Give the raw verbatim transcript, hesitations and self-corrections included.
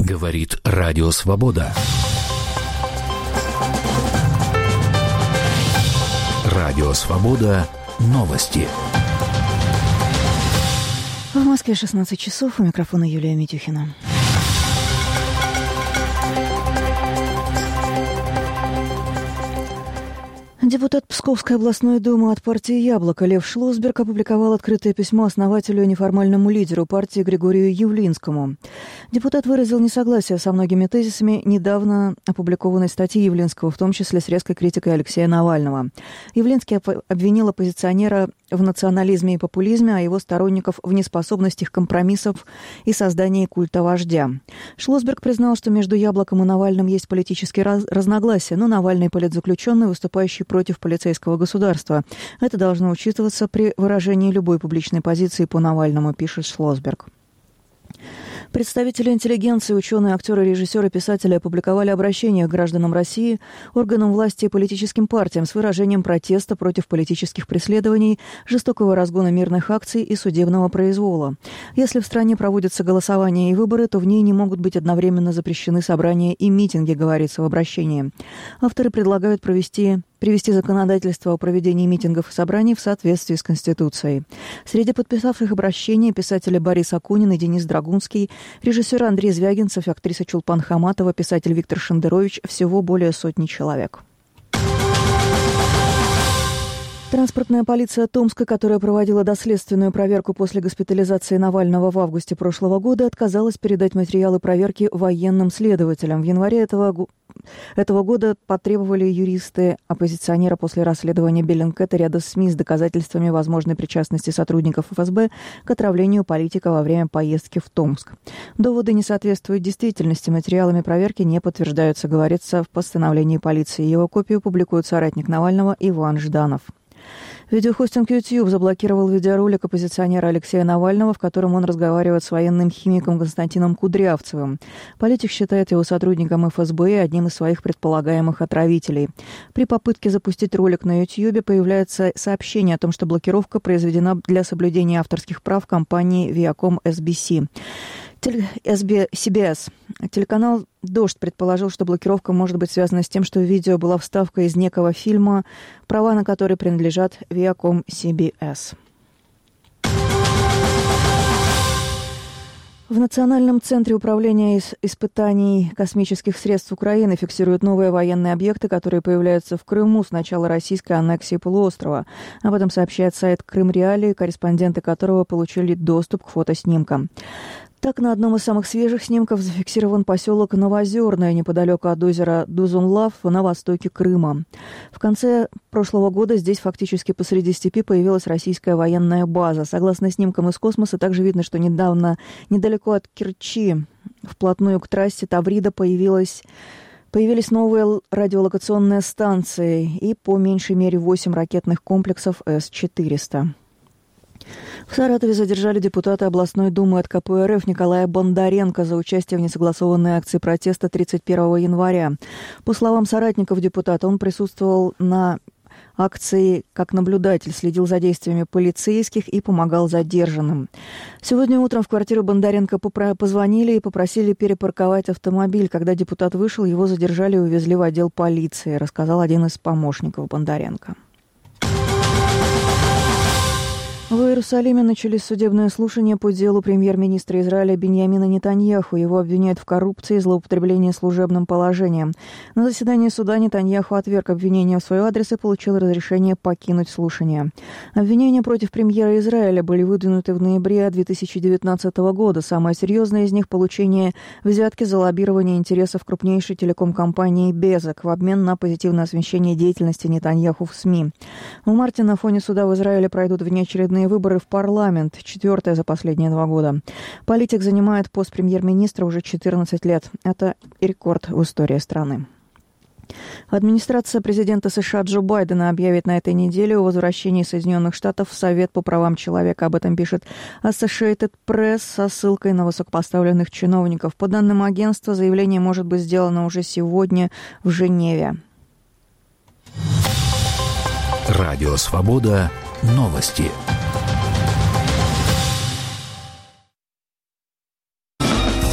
Говорит Радио Свобода. Радио Свобода. Новости. В Москве шестнадцать часов. У микрофона Юлия Митюхина. Депутат Псковской областной думы от партии «Яблоко» Лев Шлосберг опубликовал открытое письмо основателю и неформальному лидеру партии Григорию Явлинскому. Депутат выразил несогласие со многими тезисами недавно опубликованной статьи Явлинского, в том числе с резкой критикой Алексея Навального. Явлинский обвинил оппозиционера в национализме и популизме, а его сторонников в неспособности к компромиссам и создании культа вождя. Шлосберг признал, что между «Яблоком» и Навальным есть политические раз- разногласия, но Навальный политзаключенный, выступающий против полицейского государства. Это должно учитываться при выражении любой публичной позиции по Навальному, пишет Шлосберг. Представители интеллигенции, ученые, актеры, режиссеры, писатели опубликовали обращение к гражданам России, органам власти и политическим партиям с выражением протеста против политических преследований, жестокого разгона мирных акций и судебного произвола. Если в стране проводятся голосования и выборы, то в ней не могут быть одновременно запрещены собрания и митинги, говорится в обращении. Авторы предлагают провести... привести законодательство о проведении митингов и собраний в соответствии с Конституцией. Среди подписавших обращение писатели Борис Акунин и Денис Драгунский, режиссер Андрей Звягинцев, актриса Чулпан Хаматова, писатель Виктор Шендерович, всего более сотни человек. Транспортная полиция Томска, которая проводила доследственную проверку после госпитализации Навального в августе прошлого года, отказалась передать материалы проверки военным следователям. В январе этого, этого года потребовали юристы оппозиционера после расследования Беллинкета ряда СМИ с доказательствами возможной причастности сотрудников эф эс бэ к отравлению политика во время поездки в Томск. Доводы не соответствуют действительности, материалами проверки не подтверждаются, говорится в постановлении полиции. Его копию публикует соратник Навального Иван Жданов. Видеохостинг YouTube заблокировал видеоролик оппозиционера Алексея Навального, в котором он разговаривает с военным химиком Константином Кудрявцевым. Политик считает его сотрудником эф эс бэ и одним из своих предполагаемых отравителей. При попытке запустить ролик на YouTube появляется сообщение о том, что блокировка произведена для соблюдения авторских прав компании Viacom эс би си. си би эс. Телеканал «Дождь» предположил, что блокировка может быть связана с тем, что в видео была вставка из некого фильма, права на который принадлежат Viacom си би эс. В Национальном центре управления испытаний космических средств Украины фиксируют новые военные объекты, которые появляются в Крыму с начала российской аннексии полуострова. Об этом сообщает сайт «Крым Реалии», корреспонденты которого получили доступ к фотоснимкам. Так, на одном из самых свежих снимков зафиксирован поселок Новозерное, неподалеку от озера Дузунлав на востоке Крыма. В конце прошлого года здесь фактически посреди степи появилась российская военная база. Согласно снимкам из космоса, также видно, что недавно недалеко от Керчи, вплотную к трассе Таврида, появилась... Появились новые радиолокационные станции и по меньшей мере восемь ракетных комплексов эс четыреста. В Саратове задержали депутата областной думы от ка пэ эр эф Николая Бондаренко за участие в несогласованной акции протеста тридцать первого января. По словам соратников депутата, он присутствовал на акции как наблюдатель, следил за действиями полицейских и помогал задержанным. Сегодня утром в квартиру Бондаренко позвонили и попросили перепарковать автомобиль. Когда депутат вышел, его задержали и увезли в отдел полиции, рассказал один из помощников Бондаренко. В Иерусалиме начались судебные слушания по делу премьер-министра Израиля Биньямина Нетаньяху. Его обвиняют в коррупции и злоупотреблении служебным положением. На заседании суда Нетаньяху отверг обвинения в свой адрес и получил разрешение покинуть слушание. Обвинения против премьера Израиля были выдвинуты в ноябре две тысячи девятнадцатого года. Самое серьезное из них – получение взятки за лоббирование интересов крупнейшей телеком-компании «Безок» в обмен на позитивное освещение деятельности Нетаньяху в СМИ. В марте на фоне суда в Израиле пройдут внеочередные выборы в парламент, четвертое за последние два года. Политик занимает пост премьер-министра уже четырнадцать лет. Это рекорд в истории страны. Администрация президента США Джо Байдена объявит на этой неделе о возвращении Соединенных Штатов в Совет по правам человека. Об этом пишет Associated Press со ссылкой на высокопоставленных чиновников. По данным агентства, заявление может быть сделано уже сегодня в Женеве. Радио «Свобода». Новости.